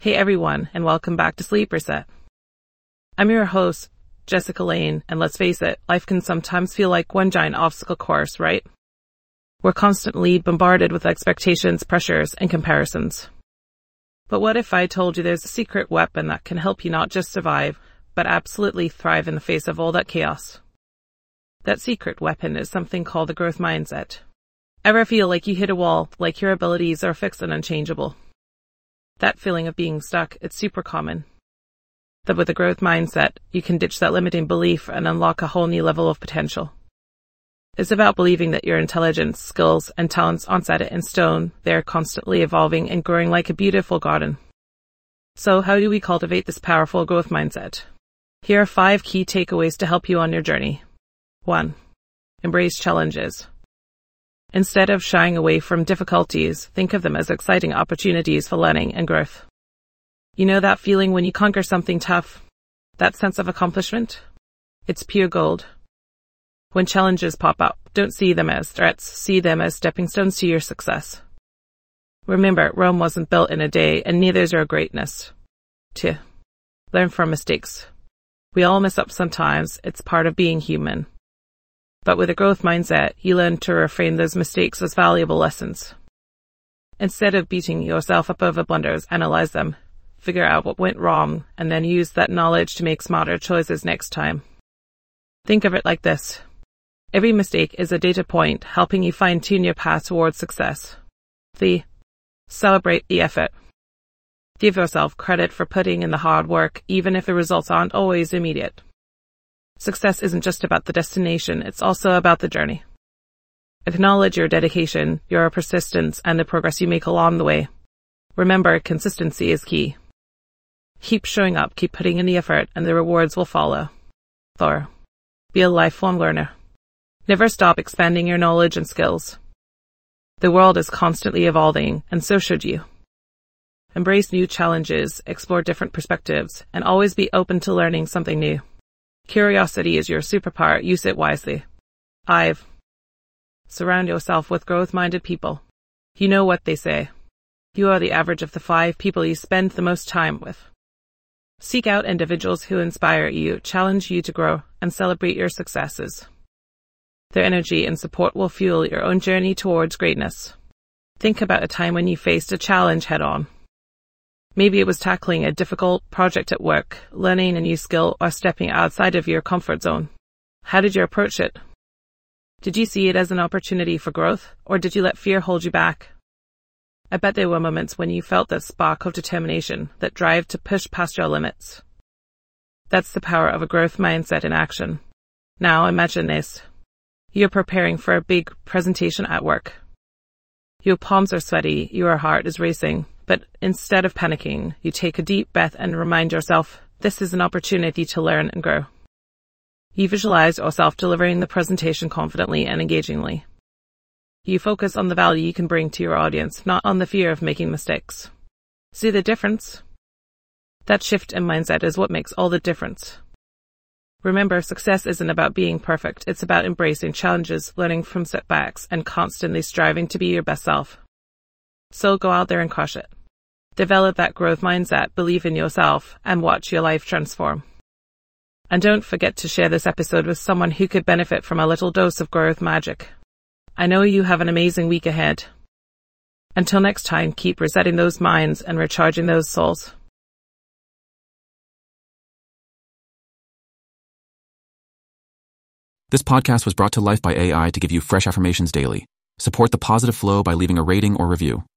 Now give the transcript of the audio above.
Hey everyone, and welcome back to Sleep Reset. I'm your host, Jessica Lane, and let's face it, life can sometimes feel like one giant obstacle course, right? We're constantly bombarded with expectations, pressures, and comparisons. But what if I told you there's a secret weapon that can help you not just survive, but absolutely thrive in the face of all that chaos? That secret weapon is something called the growth mindset. Ever feel like you hit a wall, like your abilities are fixed and unchangeable? That feeling of being stuck, it's super common. But with a growth mindset, you can ditch that limiting belief and unlock a whole new level of potential. It's about believing that your intelligence, skills, and talents aren't set in stone. They're constantly evolving and growing like a beautiful garden. So how do we cultivate this powerful growth mindset? Here are 5 key takeaways to help you on your journey. 1. Embrace challenges. Instead of shying away from difficulties, think of them as exciting opportunities for learning and growth. You know that feeling when you conquer something tough? That sense of accomplishment? It's pure gold. When challenges pop up, don't see them as threats, see them as stepping stones to your success. Remember, Rome wasn't built in a day, and neither is your greatness. 2. Learn from mistakes. We all mess up sometimes, it's part of being human. But with a growth mindset, you learn to reframe those mistakes as valuable lessons. Instead of beating yourself up over blunders, analyze them, figure out what went wrong, and then use that knowledge to make smarter choices next time. Think of it like this. Every mistake is a data point helping you fine-tune your path towards success. 3. Celebrate the effort. Give yourself credit for putting in the hard work, even if the results aren't always immediate. Success isn't just about the destination, it's also about the journey. Acknowledge your dedication, your persistence, and the progress you make along the way. Remember, consistency is key. Keep showing up, keep putting in the effort, and the rewards will follow. 4. Be a lifelong learner. Never stop expanding your knowledge and skills. The world is constantly evolving, and so should you. Embrace new challenges, explore different perspectives, and always be open to learning something new. Curiosity is your superpower, use it wisely. 5. Surround yourself with growth-minded people. You know what they say. You are the average of the 5 people you spend the most time with. Seek out individuals who inspire you, challenge you to grow, and celebrate your successes. Their energy and support will fuel your own journey towards greatness. Think about a time when you faced a challenge head-on. Maybe it was tackling a difficult project at work, learning a new skill, or stepping outside of your comfort zone. How did you approach it? Did you see it as an opportunity for growth, or did you let fear hold you back? I bet there were moments when you felt that spark of determination, that drive to push past your limits. That's the power of a growth mindset in action. Now imagine this. You're preparing for a big presentation at work. Your palms are sweaty, your heart is racing. But instead of panicking, you take a deep breath and remind yourself, this is an opportunity to learn and grow. You visualize yourself delivering the presentation confidently and engagingly. You focus on the value you can bring to your audience, not on the fear of making mistakes. See the difference? That shift in mindset is what makes all the difference. Remember, success isn't about being perfect. It's about embracing challenges, learning from setbacks, and constantly striving to be your best self. So go out there and crush it. Develop that growth mindset, believe in yourself, and watch your life transform. And don't forget to share this episode with someone who could benefit from a little dose of growth magic. I know you have an amazing week ahead. Until next time, keep resetting those minds and recharging those souls. This podcast was brought to life by AI to give you fresh affirmations daily. Support the positive flow by leaving a rating or review.